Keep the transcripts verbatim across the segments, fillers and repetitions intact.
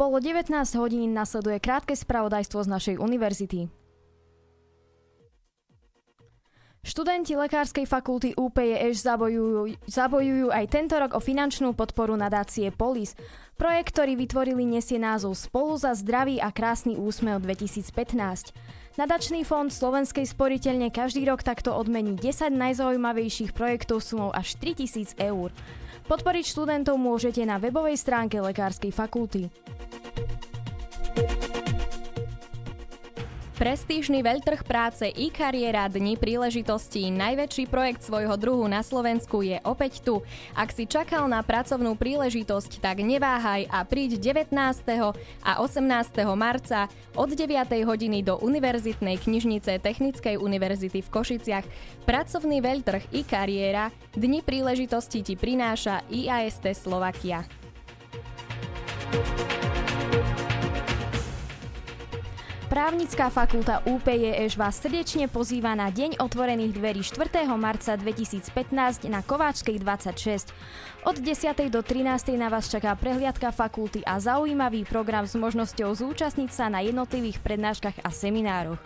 Bolo devätnásť hodín, nasleduje krátke spravodajstvo z našej univerzity. Študenti Lekárskej fakulty ú pé jé eš zabojujú, zabojujú aj tento rok o finančnú podporu nadácie Polis. Projekt, ktorý vytvorili, nesie názov Spolu za zdravý a krásny úsmev dvetisícpätnásť. Nadačný fond Slovenskej sporiteľne každý rok takto odmení desať najzaujímavejších projektov sumou až tritisíc eur. Podporiť študentov môžete na webovej stránke Lekárskej fakulty. Prestížny veľtrh práce e-kariéra Dni príležitostí, najväčší projekt svojho druhu na Slovensku, je opäť tu. Ak si čakal na pracovnú príležitosť, tak neváhaj a príď devätnásteho a osemnásteho marca od deviatej hodiny do Univerzitnej knižnice Technickej univerzity v Košiciach. Pracovný veľtrh e-kariéra Dni príležitosti ti prináša í á es té Slovakia. Právnická fakulta ú pé jé eš vás srdečne pozýva na Deň otvorených dverí štvrtého marca dvetisícpätnásť na Kováčskej dvadsaťšesť. Od desiatej do trinástej na vás čaká prehliadka fakulty a zaujímavý program s možnosťou zúčastniť sa na jednotlivých prednáškach a seminároch.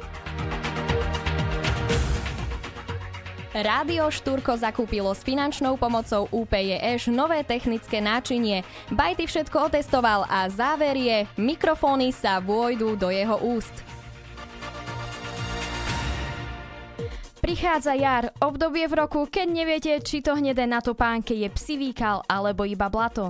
Rádio Štúrko zakúpilo s finančnou pomocou ú pé jé eš nové technické náčinie. Bajty všetko otestoval a záver je: mikrofóny sa vôjdu do jeho úst. Prichádza jar, obdobie v roku, keď neviete, či to hnedé na topánke je psivý kal alebo iba blato.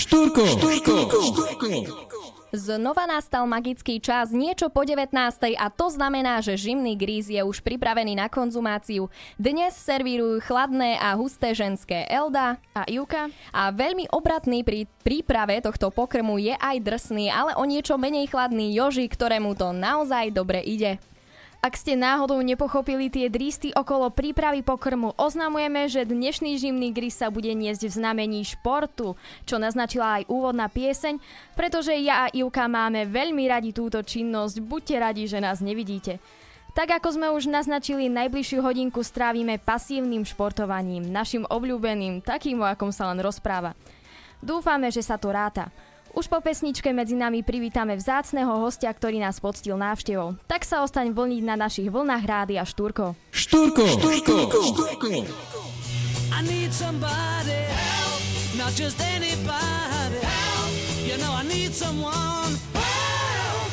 Štúrko, Štúrko, Štúrko. Znova nastal magický čas, niečo po devätnástej a to znamená, že Žimný gríz je už pripravený na konzumáciu. Dnes servírujú chladné a husté ženské Elda a Ivka. A veľmi obratný pri príprave tohto pokrmu je aj drsný, ale o niečo menej chladný Joži, ktorému to naozaj dobre ide. Ak ste náhodou nepochopili tie drísty okolo prípravy pokrmu, oznamujeme, že dnešný Žimný gríz sa bude niesť v znamení športu, čo naznačila aj úvodná pieseň, pretože ja a Ivka máme veľmi radi túto činnosť, buďte radi, že nás nevidíte. Tak ako sme už naznačili, najbližšiu hodinku strávime pasívnym športovaním, našim obľúbeným, takým, o akom sa len rozpráva. Dúfame, že sa to ráta. Už po pesničke medzi nami privítame vzácneho hostia, ktorý nás poctil návštevou. Tak sa ostaň vlniť na našich vlnách Rádia Štúrko. Štúrko, Štúrko, Štúrko. I need somebody help, not just anybody help. You know I need someone help.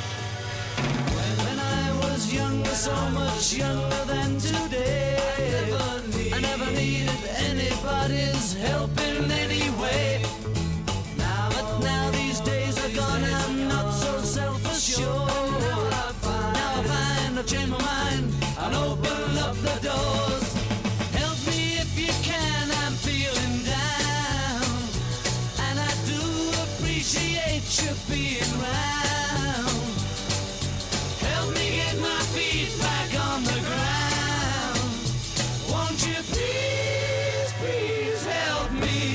When I was younger, so much younger than today, I never, need, I never needed anybody's help in any way. Now these days are gone, I'm not so self-assured. Now I find, now I find I've changed my mind and open up the doors. Help me if you can, I'm feeling down, and I do appreciate you being round. Help me get my feet back on the ground. Won't you please, please help me?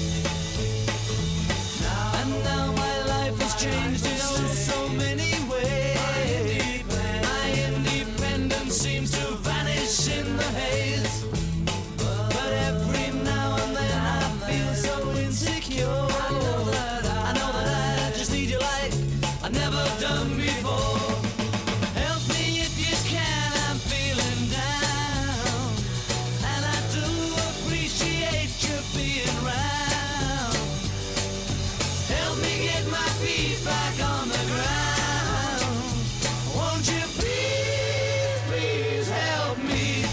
Changed in oh so many ways. My independence seems to vanish in the haze. But every now and then I feel so insecure. I know that I, I know that I just need you like I've never done before. Help me if you can, I'm feeling down, and I do appreciate you being round. Help me get my feet back on the ground. Won't you please, please help me?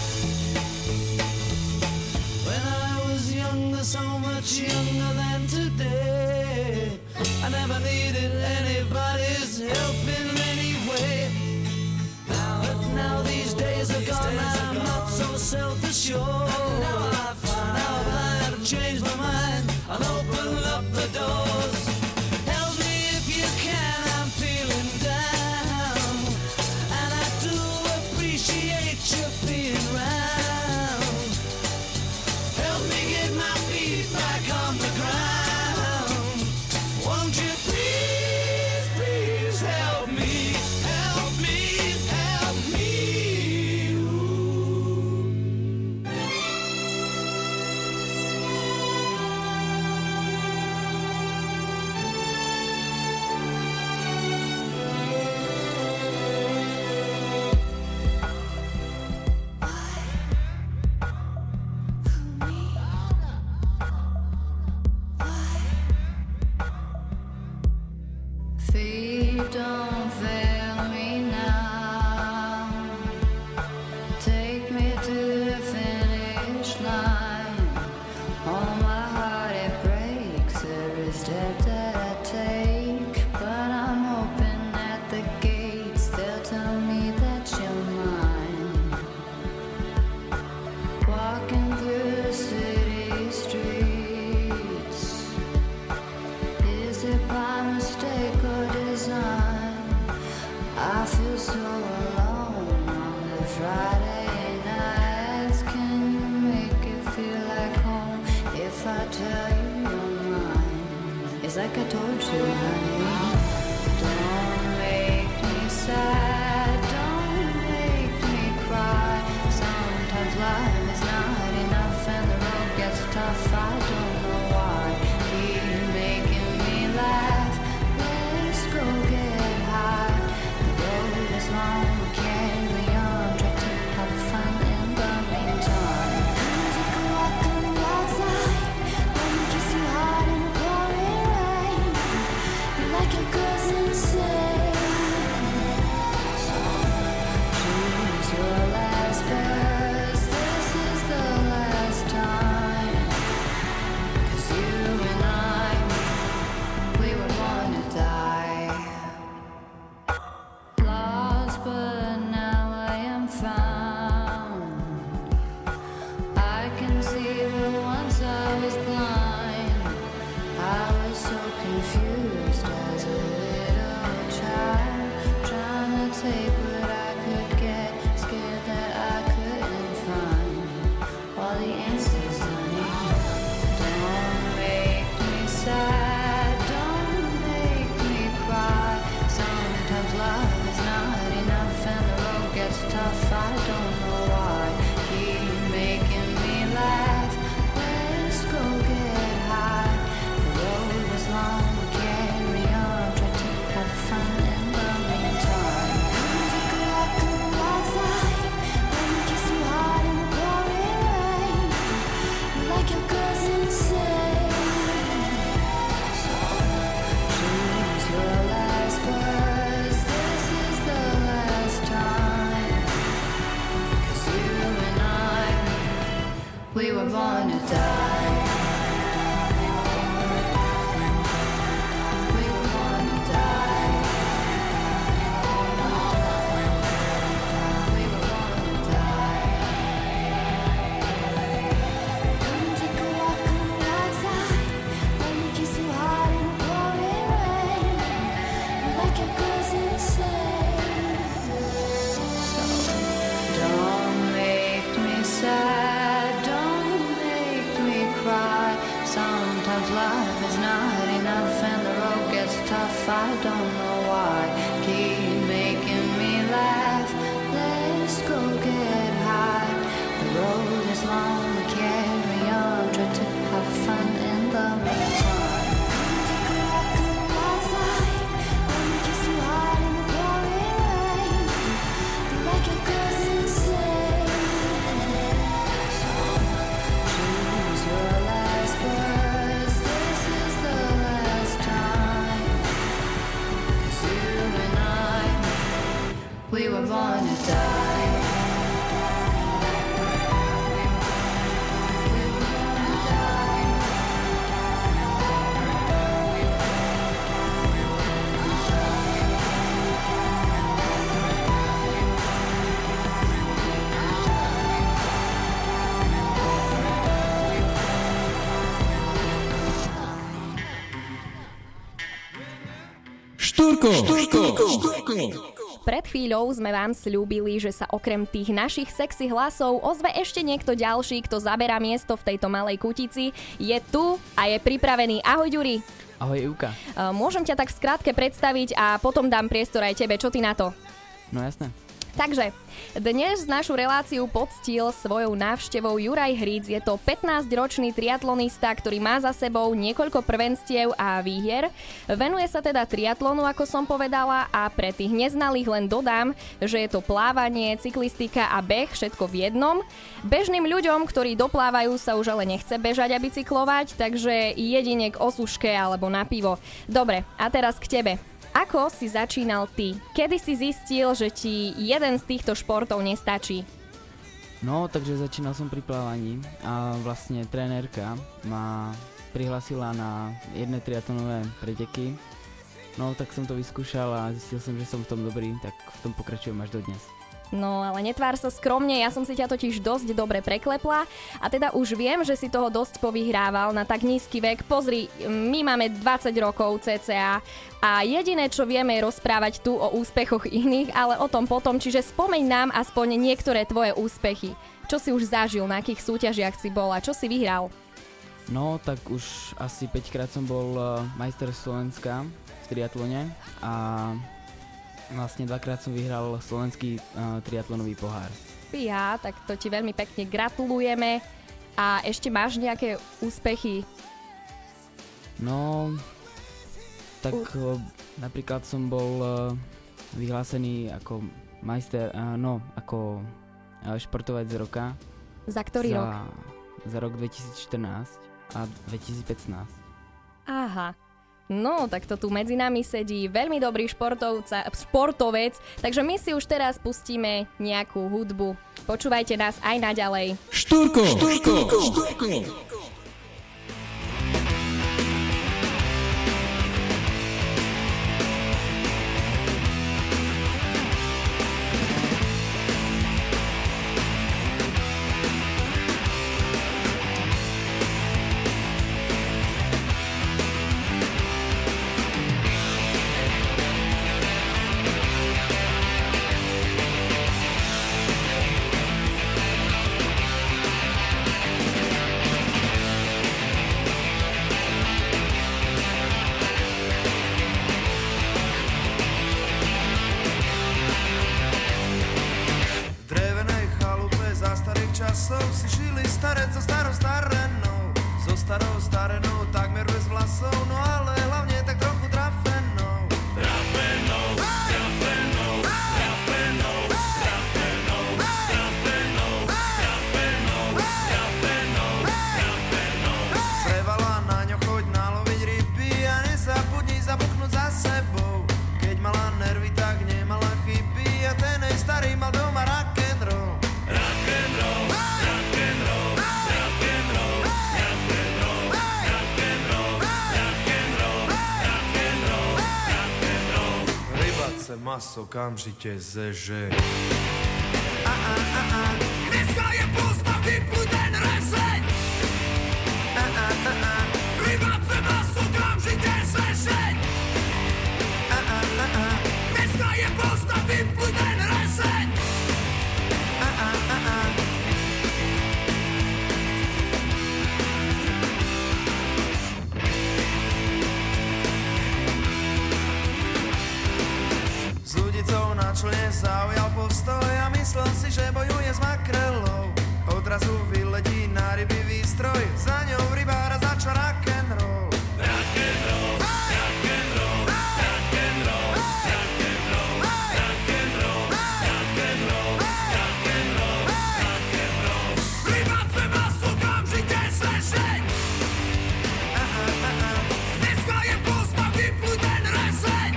When I was younger, so much younger than today, I never needed anybody's help in any way. Now, but now these days are gone, I'm not so self-assured. Now I find, now I've changed my mind and opened up the doors. Like I told you, honey, don't make me sad, don't make me cry. Sometimes life is not enough and the road gets tough. I don't know why. Keep making me laugh. Let's go get high. The road is long, we carry me on. Try to have fun in the meantime. Come take a walk on the wild side. Let me kiss you hard in the pouring rain. Like a girl's insane. So choose your last. last verse, this is the last time. tough, I don't know why. Keep making me laugh. Let's go get high. The road is long, we carry on. Try to have fun in the meantime. Take a walk on the outside. Let me kiss you hard in the pouring rain. Be like your girl's insane. So choose your last words. This is the last time. 'Cause you and I, we were born to die. Štúrko, Štúrko, Štúrko. Pred chvíľou sme vám sľúbili, že sa okrem tých našich sexy hlasov ozve ešte niekto ďalší, kto zaberá miesto v tejto malej kutici. Je tu a je pripravený. Ahoj, Ďuri. Ahoj, Ivka. Môžem ťa tak skrátke predstaviť a potom dám priestor aj tebe. Čo ty na to? No jasné. Takže, dnes našu reláciu poctil svojou návštevou Juraj Hríc. Je to pätnásťročný triatlonista, ktorý má za sebou niekoľko prvenstiev a výhier. Venuje sa teda triatlonu, ako som povedala, a pre tých neznalých len dodám, že je to plávanie, cyklistika a beh, všetko v jednom. Bežným ľuďom, ktorí doplávajú, sa už ale nechce bežať a bicyklovať, takže jedine k osuške alebo na pivo. Dobre, a teraz k tebe. Ako si začínal ty? Kedy si zistil, že ti jeden z týchto športov nestačí? No, takže začínal som pri plávaní a vlastne trénerka ma prihlasila na jedné triatlonové preteky. No, tak som to vyskúšal a zistil som, že som v tom dobrý, tak v tom pokračujem až do dnes. No, ale netvár sa skromne, ja som si ťa totiž dosť dobre preklepla a teda už viem, že si toho dosť povyhrával na tak nízky vek. Pozri, my máme dvadsať rokov cca a jediné, čo vieme, je rozprávať tu o úspechoch iných, ale o tom potom, čiže spomeň nám aspoň niektoré tvoje úspechy. Čo si už zažil, na akých súťažiach si bol a čo si vyhral? No, tak už asi päťkrát som bol majster Slovenska v triatlone a vlastne dvakrát som vyhral slovenský uh, triatlonový pohár. Ja, tak to ti veľmi pekne gratulujeme. A ešte máš nejaké úspechy? No, tak uh. napríklad som bol uh, vyhlásený ako majster, uh, no, ako uh, športovec z roka. Za ktorý za, rok? Za rok dvetisícštrnásť a dvetisícpätnásť. Aha. No, tak to tu medzi nami sedí veľmi dobrý športovca, športovec, takže my si už teraz pustíme nejakú hudbu. Počúvajte nás aj naďalej. Štúrko, Štúrko, Štúrko. Si žili starec so starou starenou, so starou starenou, takmer bez vlasov, no ale hlavne tak trochu trafenou. Trafenou, trafenou, trafenou, trafenou, trafenou, trafenou, trafenou, trafenou. Sevala na ňo, choď naloviť ryby a nezabudni zabuchnúť za sebou. Keď mala nervy, tak nemala chyby a ten jej starý mal doma rock'n'roll. Rock'n'roll. Maso okamžite zeže. A, a, a, a. Dneska je posta, vypluj ten reseň. A, a, a, a. Rybace maso okamžite zeže. A, a, a, a. Dneska je posta, vypluj ten reseň. A, a, a, a. načlne zaujal postoj a myslel si, že bojuje s makrelou. Odrazu vyletí na ryby výstroj, za ňou rybára začal rock'n'roll. Rock'n'roll, rock'n'roll, rock'n'roll, rock'n'roll, rock'n'roll, rock'n'roll, rock'n'roll, rock'n'roll. Rybace vás okamžite sešeň. Dneska je postav, vypluj ten reseň.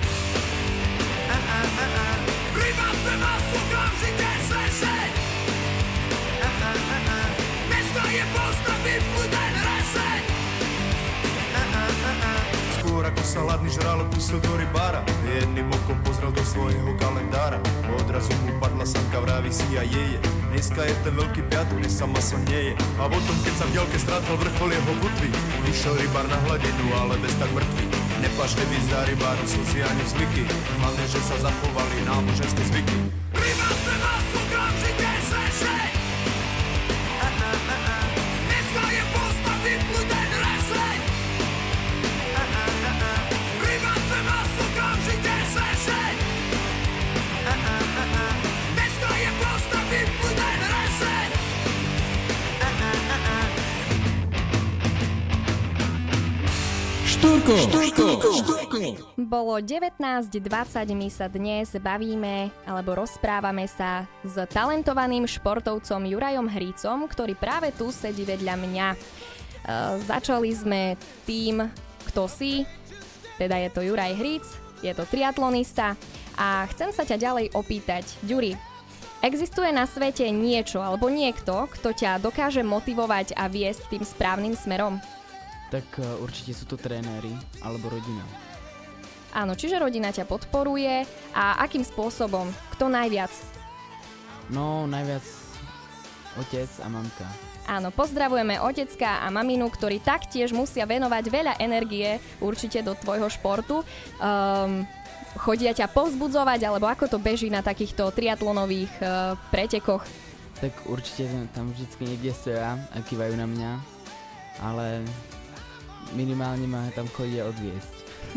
Rybace vás okamžite sešeň. Dneska je postav, vypluj ten reseň. Skôr ako sa hladný žralo pustil do rybára, jedným okom pozrel do svojho kalendára. Odrazu mu padla sanka, vraví si a jeje. Dneska je ten veľký piatok, dnes sa maso nie je. A potom, keď sa v diaľke strácal vrchol jeho butvy, vyšiel rybár na hladinu, ale bez tak mŕtvy. Nepačne byť za rybárom slzy ani zvyky, hlavne, že sa zachovali náboženské zvyky. Rybáce vás okamžite sešeň. Dneska je postav, vypluj ten reseň. Rybáce vás okamžite sešeň. Dneska je postav, vypluj ten reseň. Štúrko, štúrko, štúrko. Bolo devätnásť dvadsať, my sa dnes bavíme alebo rozprávame sa s talentovaným športovcom Jurajom Hrícom, ktorý práve tu sedí vedľa mňa. E, začali sme tým, kto si, teda je to Juraj Hríc, je to triatlonista a chcem sa ťa ďalej opýtať, Ďuri, existuje na svete niečo alebo niekto, kto ťa dokáže motivovať a viesť tým správnym smerom? Tak uh, určite sú to tréneri alebo rodina. Áno, čiže rodina ťa podporuje a akým spôsobom? Kto najviac? No, najviac otec a mamka. Áno, pozdravujeme otecka a maminu, ktorí taktiež musia venovať veľa energie určite do tvojho športu. Um, chodia ťa povzbudzovať, alebo ako to beží na takýchto triatlonových uh, pretekoch? Tak určite tam vždycky niekde stoja a kývajú na mňa, ale minimálne ma tam chodia odviesť.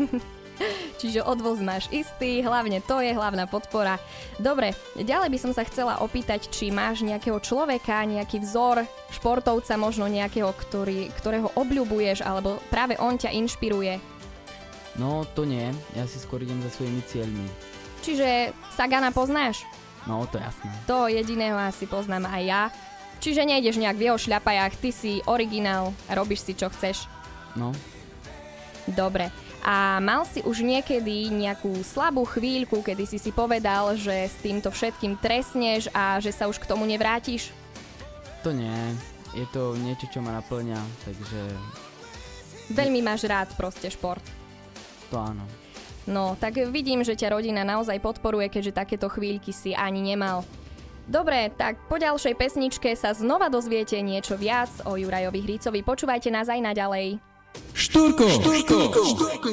Čiže odvoz máš istý, hlavne to je hlavná podpora. Dobre, ďalej by som sa chcela opýtať, či máš nejakého človeka, nejaký vzor, športovca, možno nejakého, ktorý, ktorého obľubuješ, alebo práve on ťa inšpiruje. No, to nie, ja si skôr idem za svojimi cieľmi. Čiže Sagana poznáš? No, to jasné. To jediného asi poznám aj ja. Čiže nejdeš nejak v jeho šľapajách, ty si originál a robíš si, čo chceš. No. Dobre. A mal si už niekedy nejakú slabú chvíľku, kedy si si povedal, že s týmto všetkým trestneš a že sa už k tomu nevrátiš? To nie. Je to niečo, čo ma naplňa, takže... Veľmi máš rád proste šport. To áno. No, tak vidím, že ťa rodina naozaj podporuje, keďže takéto chvíľky si ani nemal. Dobre, tak po ďalšej pesničke sa znova dozviete niečo viac o Jurajovi Hrícovi. Počúvajte nás aj naďalej. Štúrko, štúrko, štúrko.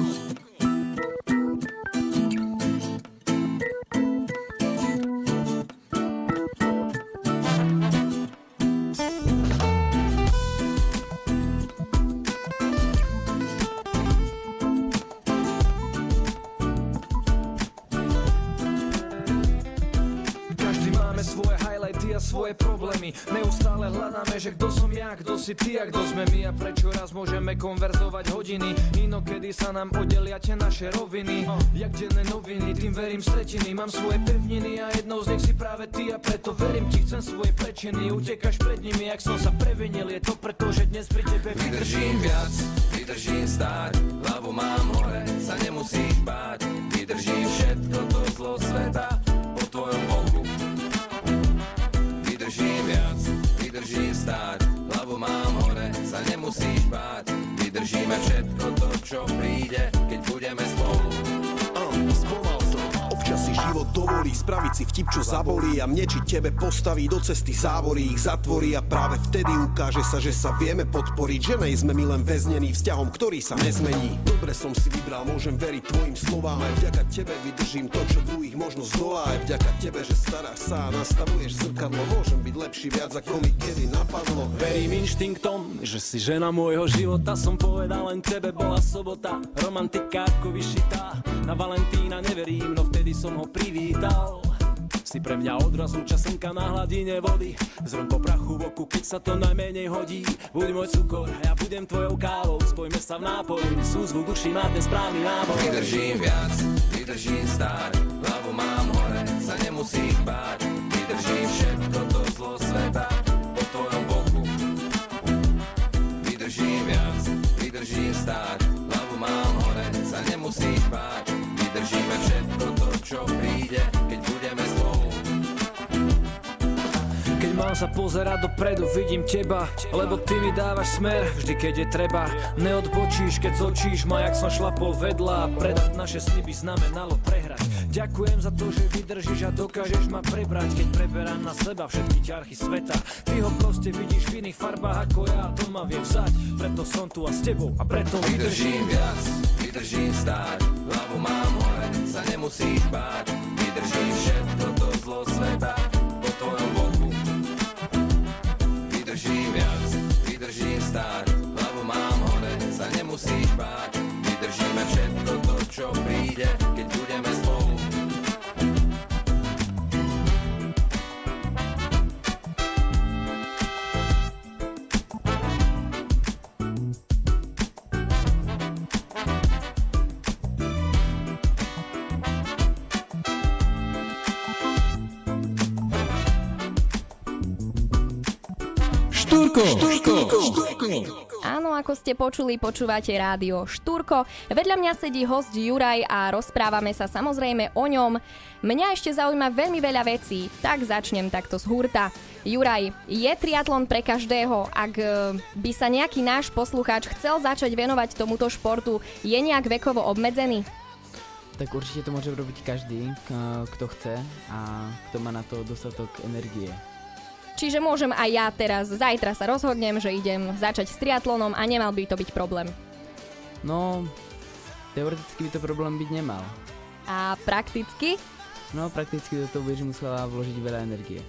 Svoje problémy, neustále hľadáme, že kto som ja, kto si ty a kto sme my a prečo raz môžeme konverzovať hodiny, inokedy sa nám oddelia tie naše roviny, jak denné noviny, tým verím stretiny, mám svoje pevniny a jednou z nich si práve ty a preto verím ti, chcem svoje prečiny, utekaš pred nimi, jak som sa previnil, je to preto, že dnes pri tebe vydržím viac, vydržím stáť, hlavu mám hore, sa nemusíš báť, vydržím všetko to zlo sveta po tvojom boku. Vydržím viac, vydržím stáť, hlavu mám hore, sa nemusíš báť, vydržíme všetko to, čo príde, keď budeme spolu. Uh, spomal som, občas si život dovolí spraviť si vtip, čo zabolí a mne či tebe postaví do cesty závory, ich zatvorí a práve vtedy ukáže sa, že sa vieme podporiť, že nej sme my len väznení vzťahom, ktorý sa nezmení. Dobre som si vybral, môžem veriť tvojim slovám, aj vďaka tebe vydržím to, čo druhých možno zdolá, aj vďaka tebe, že staráš sa a nastavuješ zrkadlo, môžem byť lepší viac, ako mi kedy napadlo. Verím inštinktom, že si žena môjho života, som povedal len tebe, bola sobota, romantika ako vyšitá, na Valentína neverím, no vtedy som ho privítal. dal. Si pre mňa odraz lúča slnka na hladine vody, zrnko prachu v oku, keď sa to najmenej hodí. Buď môj cukor, ja budem tvojou kávou, spojme sa v nápoji, súzvuk duší má ten správny náboj. Vydržím viac, vydržím stáť, hlavu mám hore, sa nemusíš báť. Vydržím všetko to zlo sveta po tvojom boku. Vydržím viac, vydržím stáť, hlavu mám hore, sa nemusíš báť. Vydržíme všetko to, čo príde, keď budeme spolu. Keď mám sa pozerať dopredu, vidím teba, lebo ty mi dávaš smer, vždy keď je treba. Neodbočíš, keď zočíš ma, jak som šlapol vedľa. Predať naše sny by znamenalo prehrať. Ďakujem za to, že vydržíš a dokážeš ma prebrať, keď preberám na seba všetky ťarchy sveta. Ty ho proste vidíš v iných farbách ako ja, to ma vie vzať. Preto som tu a s tebou a preto vydržím viac, vydržím stáť, hlavu mám hore, sa nemusíš báť. Vydržím všetko to zlo sveta po tvojom boku. Vydržím viac, vydržím stáť, hlavu mám hore, sa nemusíš báť. Vydržíme všetko to, čo príde, keď budeme spolu. Štúrko, Štúrko, Štúrko. Áno, ako ste počuli, počúvate rádio Štúrko. Vedľa mňa sedí host Juraj a rozprávame sa samozrejme o ňom. Mňa ešte zaujíma veľmi veľa vecí, tak začnem takto z hurta. Juraj, je triatlon pre každého? Ak by sa nejaký náš poslucháč chcel začať venovať tomuto športu, je nejak vekovo obmedzený? Tak určite to môže robiť každý, kto chce a kto má na to dostatok energie. Čiže môžem aj ja teraz, zajtra sa rozhodnem, že idem začať s triatlonom a nemal by to byť problém. No, teoreticky by to problém byť nemal. A prakticky? No, prakticky do toho budeš musela vložiť veľa energie.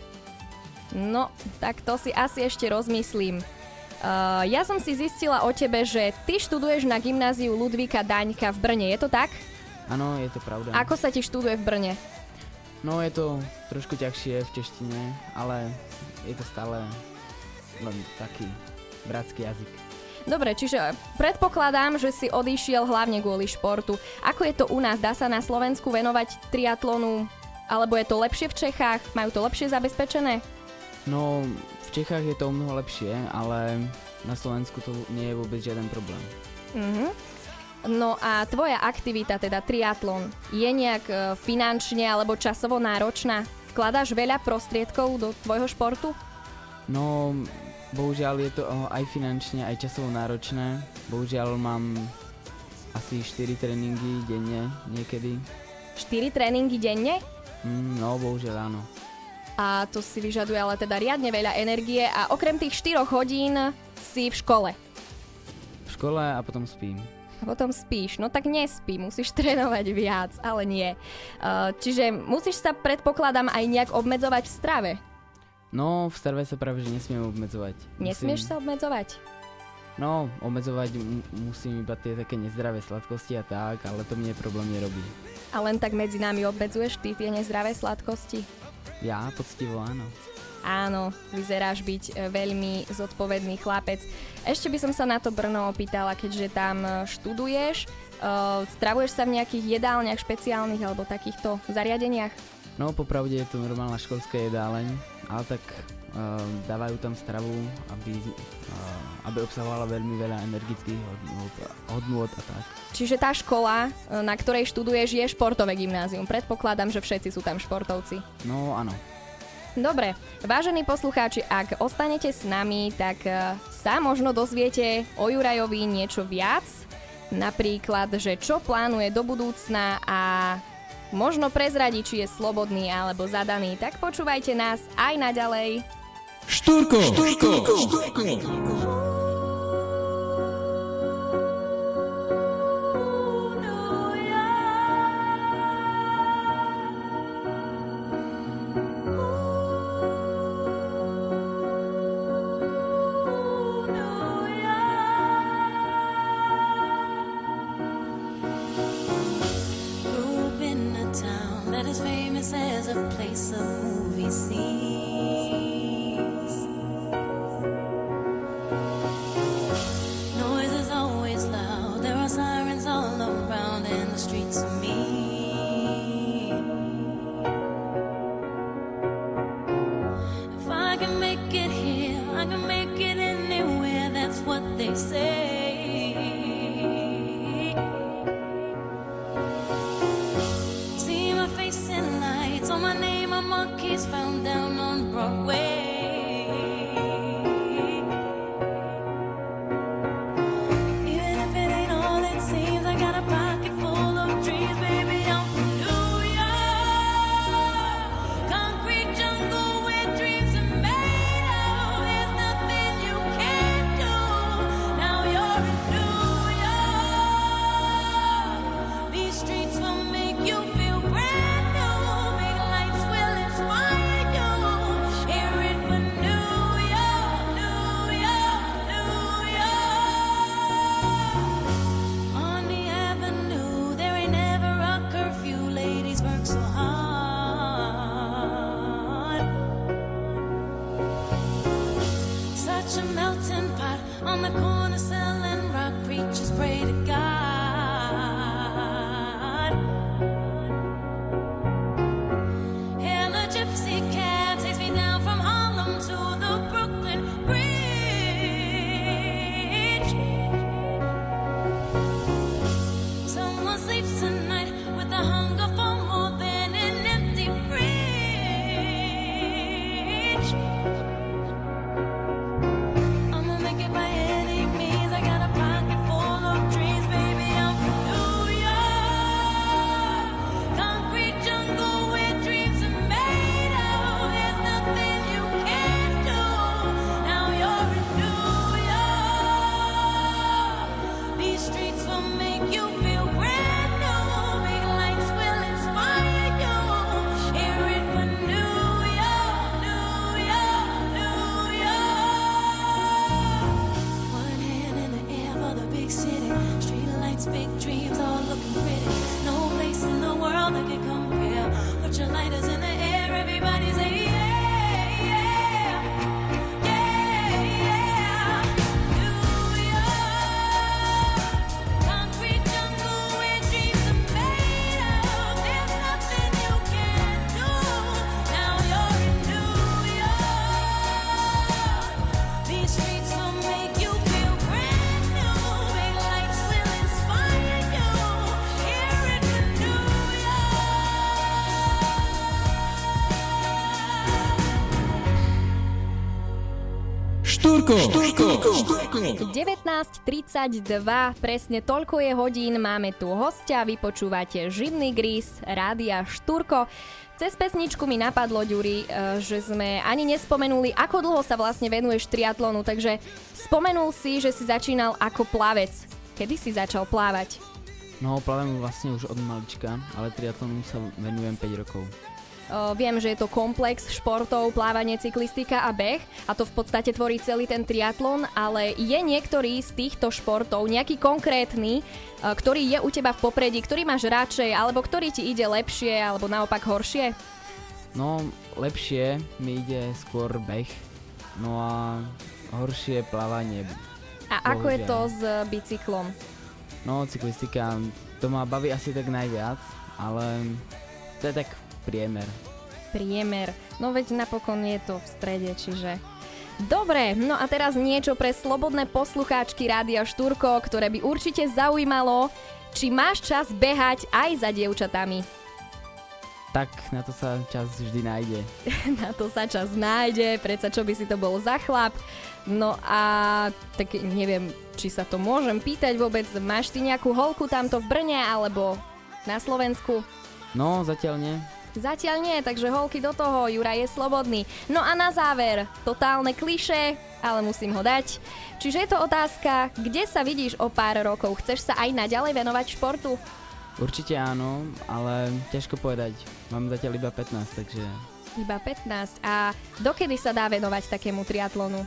No, tak to si asi ešte rozmyslím. Uh, ja som si zistila o tebe, že ty študuješ na gymnáziu Ludvíka Daňka v Brne, je to tak? Áno, je to pravda. Ako sa ti študuje v Brne? No, je to trošku ťažšie v češtine, ale je to stále len taký bratský jazyk. Dobre, čiže predpokladám, že si odišiel hlavne kvôli športu. Ako je to u nás? Dá sa na Slovensku venovať triatlonu? Alebo je to lepšie v Čechách? Majú to lepšie zabezpečené? No, v Čechách je to o mnoho lepšie, ale na Slovensku to nie je vôbec žiaden problém. Mhm. No a tvoja aktivita, teda triatlon, je nejak e, finančne alebo časovo náročná? Vkladáš veľa prostriedkov do tvojho športu? No, bohužiaľ je to aj finančne, aj časovo náročné. Bohužiaľ mám asi štyri tréningy denne niekedy. štyri tréningy denne? Mm, no, bohužiaľ áno. A to si vyžaduje ale teda riadne veľa energie a okrem tých štyroch hodín si v škole. V škole a potom spím. A potom spíš. No tak nespí, musíš trénovať viac, ale nie. Uh, čiže musíš sa, predpokladám, aj nejak obmedzovať v strave. No, v strave sa práve, že nesmiem obmedzovať. Nesmieš musím... sa obmedzovať? No, obmedzovať m- musím iba tie také nezdravé sladkosti a tak, ale to mne problém nerobí. A len tak medzi nami obmedzuješ ty tie nezdravé sladkosti? Ja, poctivo áno. Áno, vyzeráš byť veľmi zodpovedný chlapec. Ešte by som sa na to Brno opýtala, keďže tam študuješ. Uh, stravuješ sa v nejakých jedálniach špeciálnych alebo takýchto zariadeniach? No, popravde je to normálna školská jedáleň, ale tak uh, dávajú tam stravu, aby, uh, aby obsahovala veľmi veľa energických hodnôt a tak. Čiže tá škola, na ktorej študuješ, je športové gymnázium. Predpokladám, že všetci sú tam športovci. No, áno. Dobre, vážení poslucháči, ak ostanete s nami, tak sa možno dozviete o Jurajovi niečo viac. Napríklad, že čo plánuje do budúcna a možno prezradí, či je slobodný alebo zadaný. Tak počúvajte nás aj naďalej. Štúrko, Štúrko, Štúrko. As a place of movie scenes. Noise is always loud, there are sirens all around, and the streets are mean. If I can make it here, I can make it anywhere, that's what they say. Found down on Broadway. Even if it ain't all it seems, I got a pocket full of dreams, baby. I'm from New York, concrete jungle where dreams are made of. There's nothing you can't do. Now you're in New York. These streets will make you feel brand new. Big lights will inspire. On the corner selling rock, preachers pray to God. Hail a gypsy cab takes me down from Harlem to the Brooklyn Bridge. Someone sleeps tonight with the hunger for more than an empty fridge. By any means, I got a pocket full of dreams, baby. I'm from New York, concrete jungle where dreams are made of. There's nothing you can't do. Now you're in New York. These streets will make you feel brand new. Big lights will inspire you. Hear it for New York, New York, New York. One hand in the air for the big city. Street lights, big dreams, all looking pretty. No place in the world that can compare. Put your lighters in the air, everybody say yeah, yeah, yeah, yeah. New York, concrete jungle where dreams are made of. There's nothing you can't do. Now you're in New York. These streets will make you feel brand new. Big lights will inspire you. Hear it for New Štúrko, Štúrko, Štúrko. devätnásť tridsaťdva, presne toľko je hodín, máme tu hostia, vypočúvate Živný grís, rádia Štúrko. Cez pesničku mi napadlo, Ďuri, že sme ani nespomenuli, ako dlho sa vlastne venuješ triatlonu, takže spomenul si, že si začínal ako plavec. Kedy si začal plávať? No, plavem vlastne už od malička, ale triatlonu sa venujem päť rokov. O, viem, že je to komplex športov, plávanie, cyklistika a beh a to v podstate tvorí celý ten triatlon, ale je niektorý z týchto športov, nejaký konkrétny, ktorý je u teba v popredí, ktorý máš radšej, alebo ktorý ti ide lepšie, alebo naopak horšie? No, lepšie mi ide skôr beh, no a horšie plávanie. A ako Bohužiaľ. je to s bicyklom? No, cyklistika, to ma baví asi tak najviac, ale to je tak priemer. Priemer. No veď napokon je to v strede, čiže... Dobre, no a teraz niečo pre slobodné poslucháčky Rádia Štúrko, ktoré by určite zaujímalo, či máš čas behať aj za dievčatami. Tak, na to sa čas vždy nájde. Na to sa čas nájde, predsa čo by si to bol za chlap. No a tak neviem, či sa to môžem pýtať vôbec, máš ty nejakú holku tamto v Brne alebo na Slovensku? No, zatiaľ nie. Zatiaľ nie, takže holky do toho, Juraj je slobodný. No a na záver, totálne klišé, ale musím ho dať. Čiže je to otázka, kde sa vidíš o pár rokov? Chceš sa aj naďalej venovať športu? Určite áno, ale ťažko povedať. Mám zatiaľ iba pätnásť, takže... Iba pätnásť. A dokedy sa dá venovať takému triatlonu?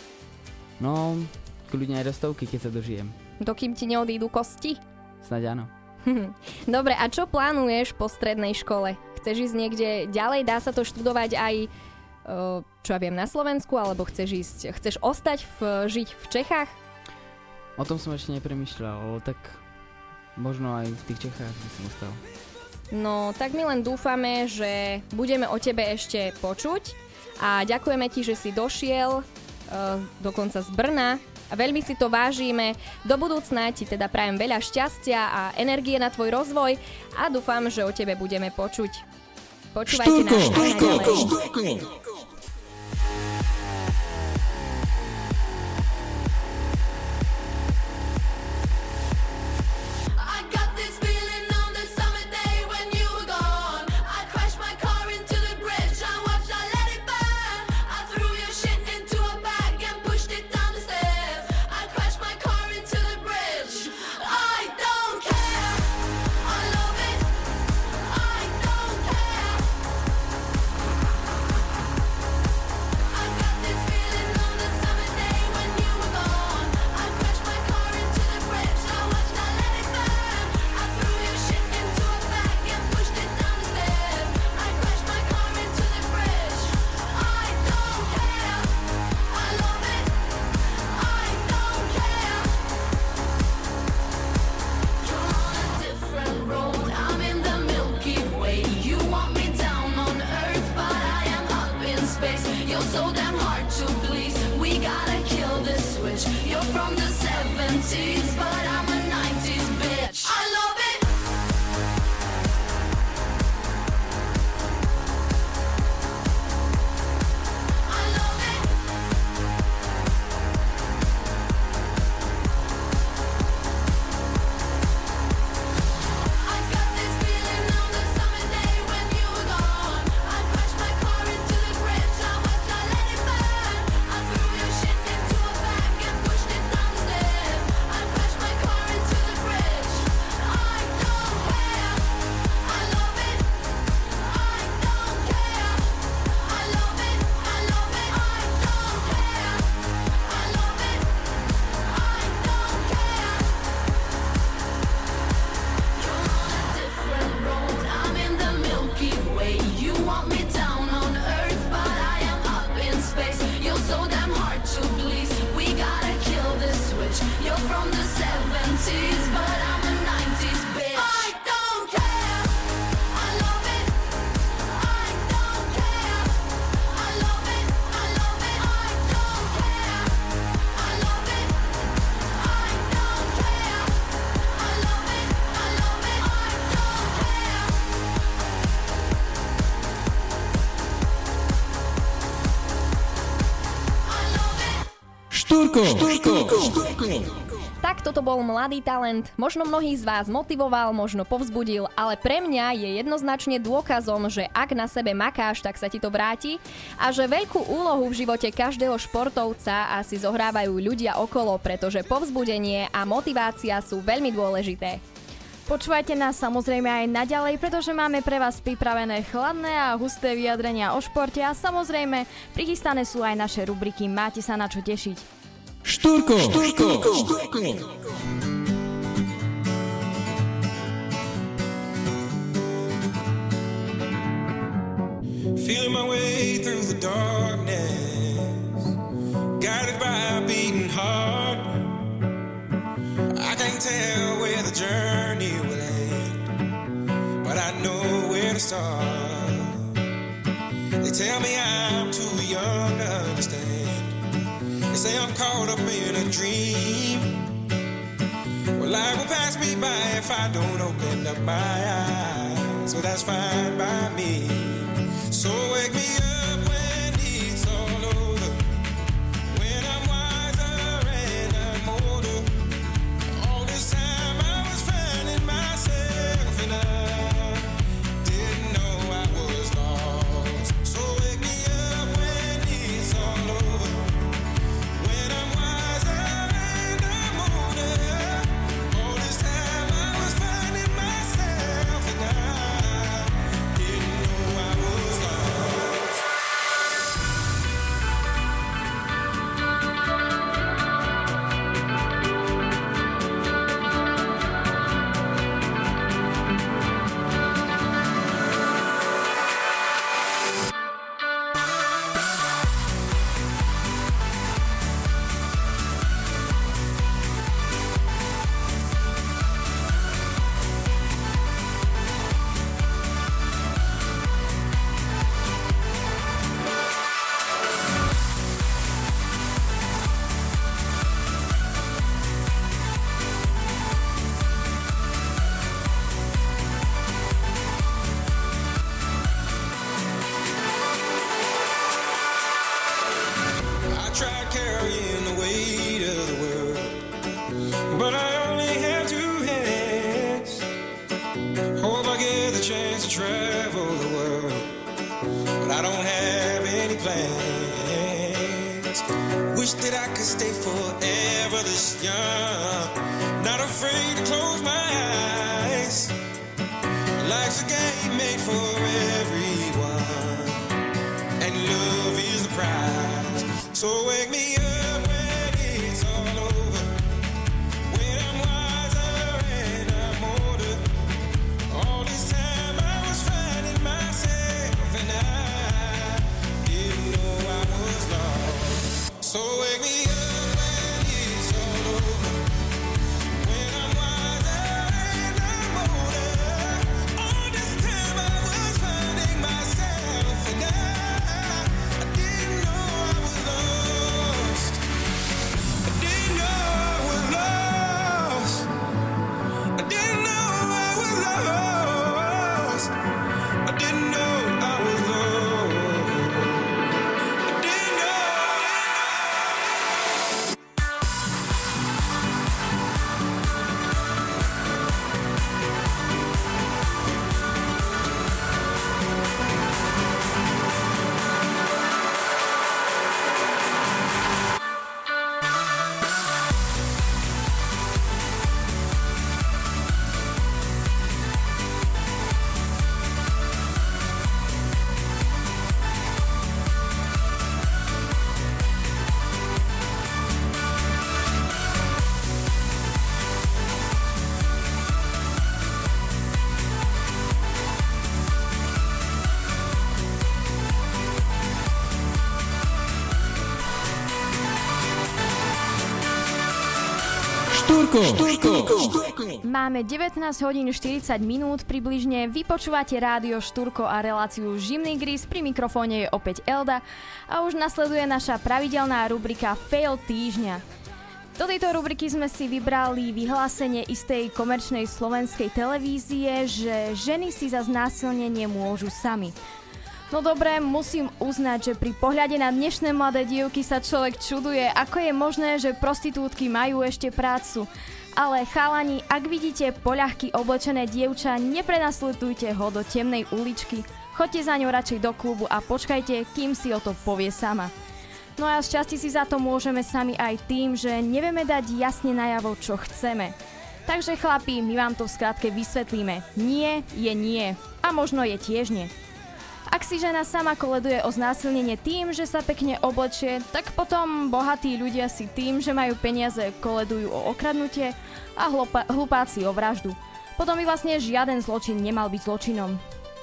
No, kľudne aj do stovky, keď sa dožijem. Dokým ti neodídu kosti? Snáď áno. Dobre, a čo plánuješ po strednej škole? chceš ísť niekde ďalej? Dá sa to študovať aj, čo ja viem, na Slovensku? Alebo chceš ísť, chceš ostať, v, žiť v Čechách? O tom som ešte nepremýšľal, ale tak možno aj v tých Čechách by som ostal. No, tak my len dúfame, že budeme o tebe ešte počuť a ďakujeme ti, že si došiel uh, dokonca z Brna a veľmi si to vážime. Do budúcna ti teda prajem veľa šťastia a energie na tvoj rozvoj a dúfam, že o tebe budeme počuť. Počúvajte nás aj naďalej. Štúrko, štúrko, štúrko. Tak toto bol mladý talent. Možno mnohých z vás motivoval, možno povzbudil, ale pre mňa je jednoznačne dôkazom, že ak na sebe makáš, tak sa ti to vráti a že veľkú úlohu v živote každého športovca asi zohrávajú ľudia okolo, pretože povzbudenie a motivácia sú veľmi dôležité. Počúvajte nás samozrejme aj naďalej, pretože máme pre vás pripravené chladné a husté vyjadrenia o športe a samozrejme prichystané sú aj naše rubriky. Máte sa na čo tešiť. Štúrko, štúrko, štúrko. Feeling my way through the darkness, guided by a beating heart. I can't tell where the journey will end, but I know where to start. They tell me I'm too young to understand. They say I'm caught up in a dream. Well, life will pass me by if I don't open up my eyes. So that's fine by me. So wake me up when it's all over, when I'm wiser and I'm older. All this time I was finding myself and I didn't know I was lost. So wake me up when it's all over, when I'm wiser and I'm older. All this time I was finding myself and I didn't know I was lost. Not afraid to close my eyes. Life's a game made for everyone, and love is the prize. So wake me up when it's all over, when I'm wiser and I'm older. All this time I was finding myself, and I didn't know I was lost. So wake me up when it's all over, when I'm wiser and I'm older. All this time I was finding myself, and I, I didn't know I was lost. I didn't know I was lost. I didn't know I was lost. I didn't know I was lost. I didn't know. Štúrko, Štúrko, Štúrko. Máme devätnásť hodín štyridsať minút približne, vy počúvate rádio Štúrko a reláciu Živný gris, pri mikrofóne je opäť Elda a už nasleduje naša pravidelná rubrika Fail týždňa. Do tejto rubriky sme si vybrali vyhlásenie istej komerčnej slovenskej televízie, že ženy si za znásilnenie môžu sami. No dobré, musím uznať, že pri pohľade na dnešné mladé dievky sa človek čuduje, ako je možné, že prostitútky majú ešte prácu. Ale chalani, ak vidíte poľahky oblečené dievča, neprenasledujte ho do temnej uličky. Choďte za ňou radšej do klubu a počkajte, kým si o to povie sama. No a z časti si za to môžeme sami aj tým, že nevieme dať jasne najavo, čo chceme. Takže chlapi, my vám to v skratke vysvetlíme. Nie je nie. A možno je tiež nie. Ak si žena sama koleduje o znásilnenie tým, že sa pekne oblečie, tak potom bohatí ľudia si tým, že majú peniaze, koledujú o okradnutie a hlupa- hlupáci o vraždu. Potom by vlastne žiaden zločin nemal byť zločinom.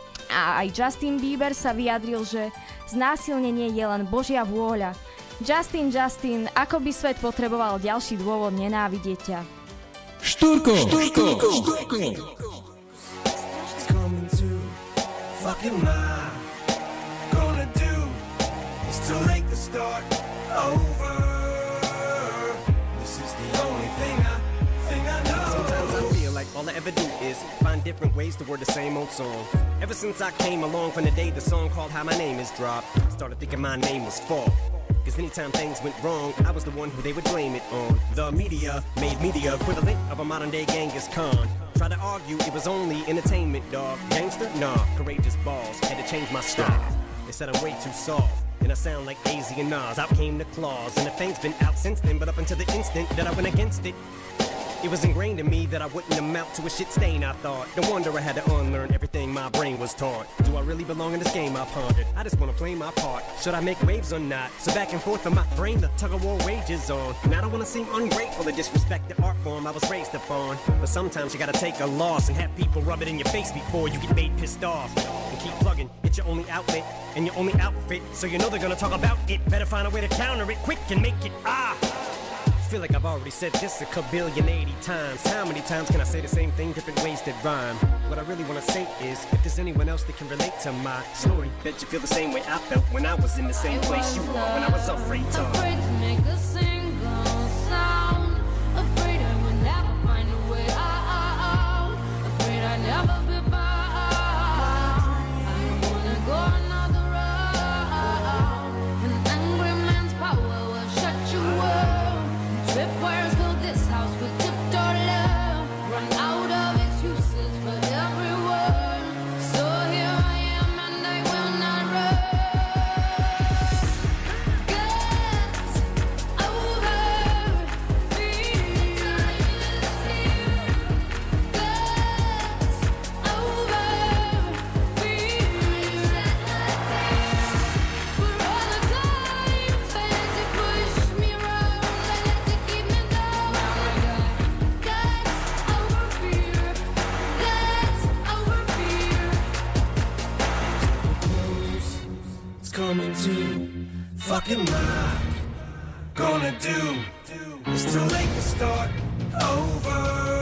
A aj Justin Bieber sa vyjadril, že znásilnenie je len Božia vôľa. Justin, Justin, ako by svet potreboval ďalší dôvod nenávidieť ťa. Štúrko, Štúrko, Štúrko. It's coming to fucking mind. Gonna do is too late to start over. This is the only thing I think I know. Sometimes I feel like all I ever do is find different ways to word the same old song. Ever since I came along from the day the song called How My Name Is dropped, started thinking my name was Fall. Cause anytime things went wrong, I was the one who they would blame it on. The media made me the equivalent of a modern day Genghis Khan. Try to argue it was only entertainment, dog. Gangster? Nah, courageous balls. Had to change my style. They said I'm way too soft, and I sound like A Z and Nas. Out came the claws, and the thing's been out since then. But up until the instant that I went against it, it was ingrained in me that I wouldn't amount to a shit stain, I thought. No wonder I had to unlearn everything my brain was taught. Do I really belong in this game, I pondered? I just wanna play my part. Should I make waves or not? So back and forth in my brain, the tug-of-war rages on. And I don't wanna seem ungrateful or disrespect the art form I was raised upon. But sometimes you gotta take a loss and have people rub it in your face before you get made pissed off. And keep plugging, it's your only outlet and your only outfit. So you know they're gonna talk about it. Better find a way to counter it quick and make it ah. Feel like I've already said this a kabillion eighty times. How many times can I say the same thing, different ways that rhyme? What I really want to say is, if there's anyone else that can relate to my story, bet you feel the same way I felt when I was in the same place you were when I was afraid to. Afraid to make a single sound. Afraid I would never find a way out. Afraid I'd never be found. I don't wanna go another round. An angry man's power will shut you up. Tripwires fill this house with tiptoe love. Run out of excuses for every word. So here I am and I will not run. Guess fuck am I gonna do? It's too late to start over.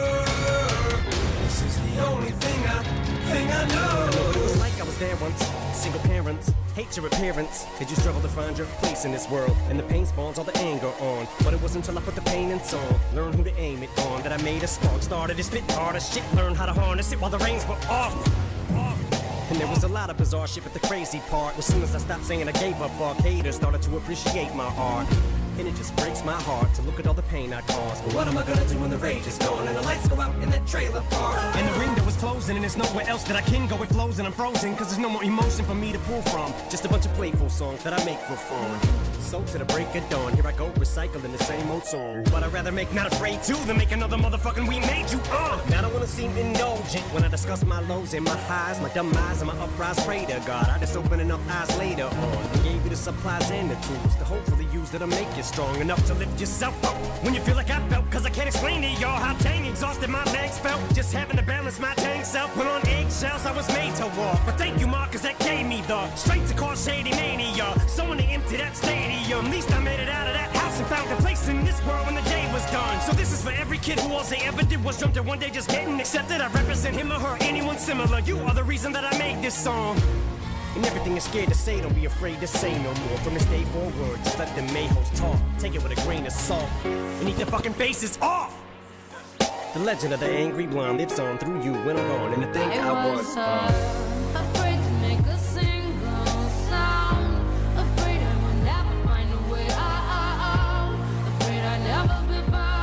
This is the only thing I, thing I know. It was like I was there once, single parents, hate your appearance. Did you struggle to find your place in this world? And the pain spawns all the anger on. But it wasn't until I put the pain in song, learn who to aim it on, that I made a spark, started to spit hard as shit, learned how to harness it while the reins were off. And there was a lot of bizarre shit, but the crazy part was soon as I stopped saying I gave up, fuck haters started to appreciate my art. And it just breaks my heart to look at all the pain I caused. But what am I gonna do when the rage is gone and the lights go out in that trailer park? And the window is closing and there's nowhere else that I can go. It flows and I'm frozen, cause there's no more emotion for me to pull from. Just a bunch of playful songs that I make for fun. So to the break of dawn, here I go recycling the same old song. But I'd rather make Not Afraid to than make another motherfucking We Made You, uh Now I don't wanna seem indulgent when I discuss my lows and my highs, my dumb eyes and my uprise. Pray to God, I just open enough eyes later on. Gave you the supplies and the tools to hopefully use that'll make you strong enough to lift yourself up when you feel like I felt. Cause I can't explain to y'all how dang exhausted my legs felt, just having to balance my dang self. Put on eggshells, I was made to walk. But thank you, Mark, cause that gave me the strength to cause shady mania. Someone to empty that stadium. At least I made it out of that house and found a place in this world when the day was done. So this is for every kid who all they ever did was jump to one day just getting accepted. I represent him or her, anyone similar. You are the reason that I made this song. And everything you're scared to say, don't be afraid to say no more. From this day forward, just let the mayhoes talk. Take it with a grain of salt and eat their fucking faces off. The legend of the angry blonde lives on through you when I'm gone. And to think I, I was uh, afraid to make a single sound. Afraid I would never find a way out. Afraid I'd never be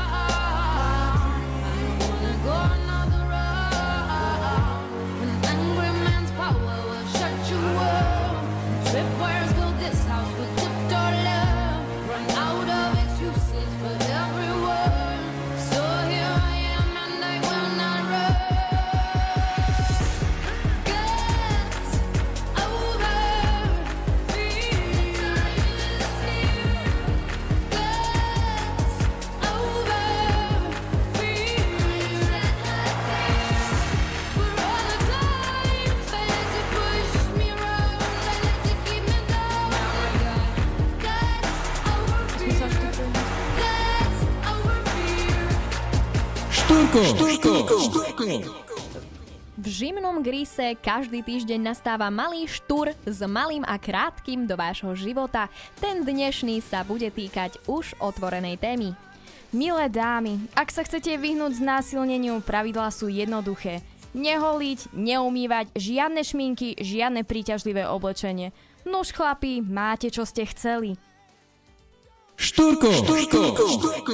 found. I don't wanna go another route. An angry man's power will shut you up. Tripwires build this house with tiptoe love. Run out of excuses for every word. So here I am and I will not run. Get over fear. Get over fear. For all the times they let you push me around, they let you keep me down. Now I got guts over fear. Guts over fear. Štúrko, štúrko, štúrko. V žimnom gríse každý týždeň nastáva malý štúr s malým a krátkym do vášho života. Ten dnešný sa bude týkať už otvorenej témy. Milé dámy, ak sa chcete vyhnúť znásilneniu, pravidlá sú jednoduché. Neholiť, neumývať, žiadne šminky, žiadne príťažlivé oblečenie. Nuž chlapi, máte čo ste chceli. Štúrko, štúrko, štúrko.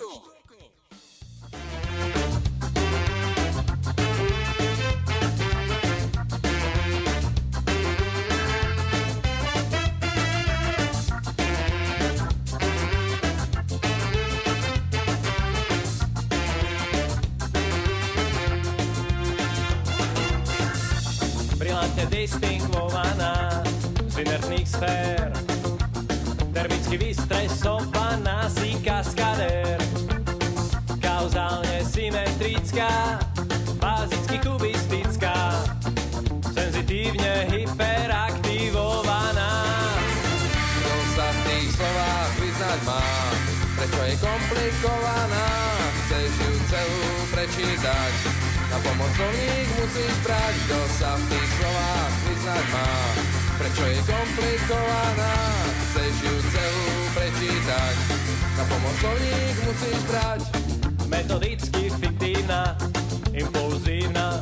Brilantne distingvovaná z inertných sfér, termicky vystresovaná si kaskadér, kauzálne symetrická, bázicky kubistická, senzitívne hyperaktivovaná. Kto sa v tých slovách vyznať má, prečo je komplikovaná, chceš ju celú prečítať, na pomocovník musíš brať. Kto sa v tých slovách vyznať má, prečo je komplikovaná, chceš ju celú prečítať, na pomocovník musíš brať. Metodicky fiktívna, impulzívna,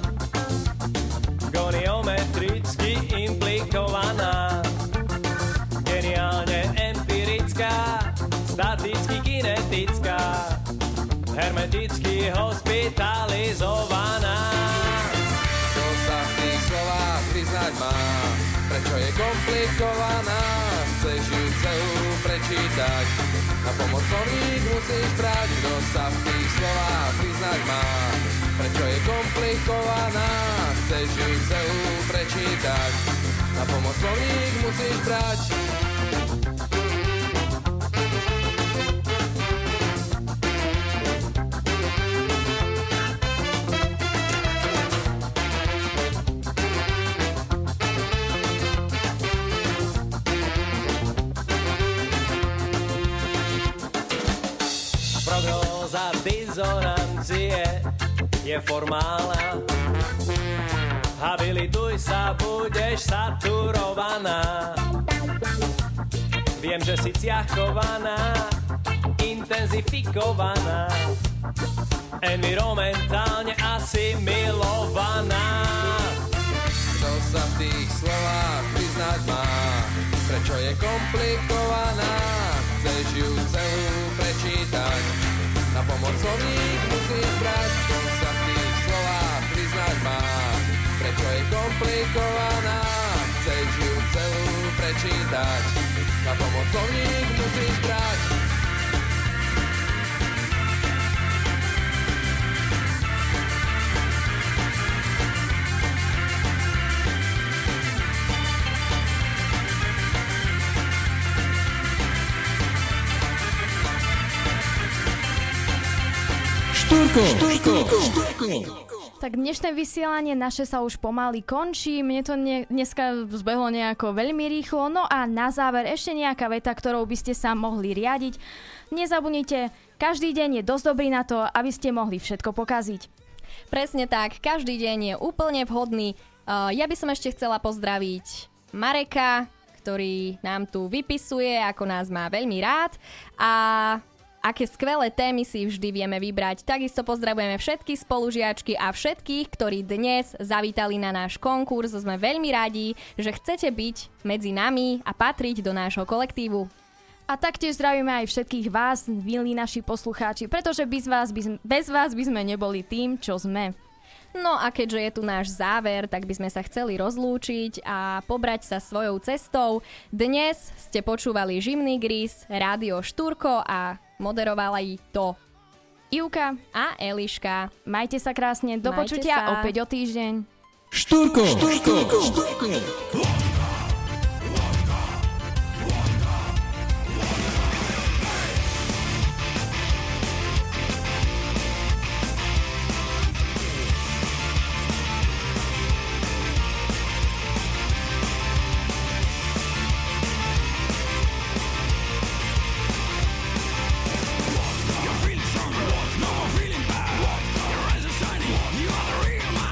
goniometricky implikovaná, geniálne empirická, staticky kinetická, hermeticky hospitalizovaná. Kto sa v tých slovách vyznať má, prečo je komplikovaná, chceš ju celú prečítať, na pomocovník musíš brať. Kto sa v tých slovách vyznať má, prečo je komplikovaná, chceš ju celú prečítať, na pomocovník musíš brať. je, je formálna. Habilituj sa, budeš saturovaná. Viem, že si ciachkovaná, intenzifikovaná, environmentálne asi milovaná. Kto sa v tých slovách priznať má, prečo je komplikovaná, chceš ju celú prečítať, na pomoc slovník musíš brať. Kto sa v tých slovách priznať má, prečo je komplikovaná, chceš ju celú prečítať, na pomoc slovník musíš brať. Štúrko, štúrko, štúrko. Tak dnešné vysielanie naše sa už pomaly končí. Mne to ne, dneska zbehlo nejako veľmi rýchlo. No a na záver ešte nejaká veta, ktorou by ste sa mohli riadiť. Nezabudnite, každý deň je dosť dobrý na to, aby ste mohli všetko pokaziť. Presne tak, každý deň je úplne vhodný. Uh, ja by som ešte chcela pozdraviť Mareka, ktorý nám tu vypisuje, ako nás má veľmi rád. A aké skvelé témy si vždy vieme vybrať. Takisto pozdravujeme všetky spolužiačky a všetkých, ktorí dnes zavítali na náš konkurs. Sme veľmi radi, že chcete byť medzi nami a patriť do nášho kolektívu. A taktiež zdravíme aj všetkých vás, milí naši poslucháči, pretože bez vás by, bez vás by sme neboli tým, čo sme. No a keďže je tu náš záver, tak by sme sa chceli rozlúčiť a pobrať sa svojou cestou. Dnes ste počúvali Živný gris, Rádio Štúrko a moderovali to Ivka a Eliška. Majte sa krásne, do Majte počutia sa. opäť o týždeň. Štúrko, štúrko, štúrko.